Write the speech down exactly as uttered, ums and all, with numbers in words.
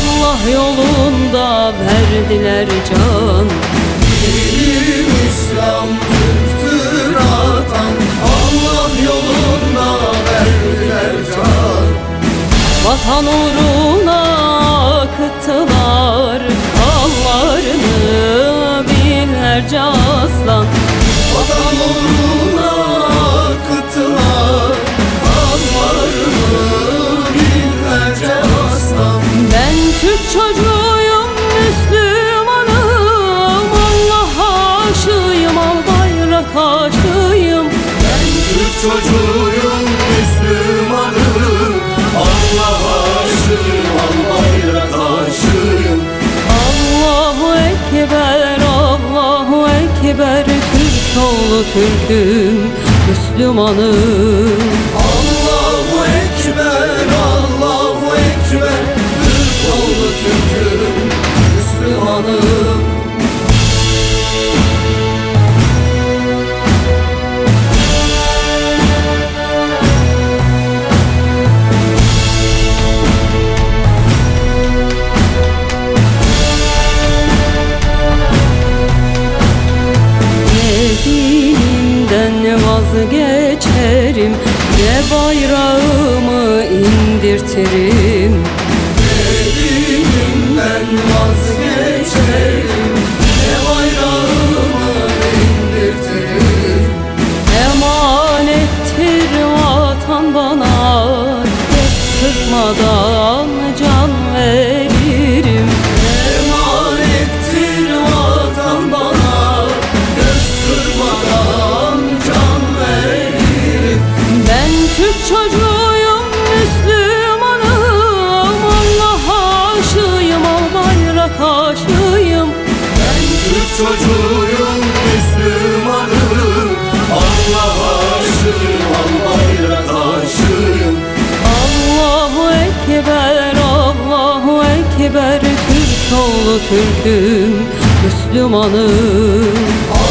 Allah yolunda verdiler can. Dinim İslam, Türktür atan, Allah yolunda verdiler can. Vatan uğruna akıttılar kanlarını binlerce aslan. Vatan uğruna akıttılar kanlarını binlerce aslan. Ben Türk çocuğuyum, Müslümanım, Allah'a aşığım, al bayrak aşığım. Ben Türk çocuğuyum, Müslümanım, Allah'a aşığım, al bayrak aşığım. Allahu Ekber, Allahu Ekber, Türk oğlu Türk'üm, Müslümanım. Allahu Ekber, Allahu Ekber, Türk oğlu Türk'üm, Müslümanım. Vazgeçerim, ne bayrağımı indirtirim. Dinimden vazgeçerim, ne bayrağımı indirtirim. Emanettir vatan bana, göz kırpmadan can veririm. Emanettir vatan bana, göz kırpmadan can veririm. Ben Türk çocuğuyum, Müslümanım, Allah'a aşığım, al bayrak aşığım. Ben Türk çocuğuyum, Müslümanım, Allah'a aşığım, al bayrak aşığım. Allahu Ekber, Allahu Ekber, Türk oğlu Türk'üm, Müslümanım.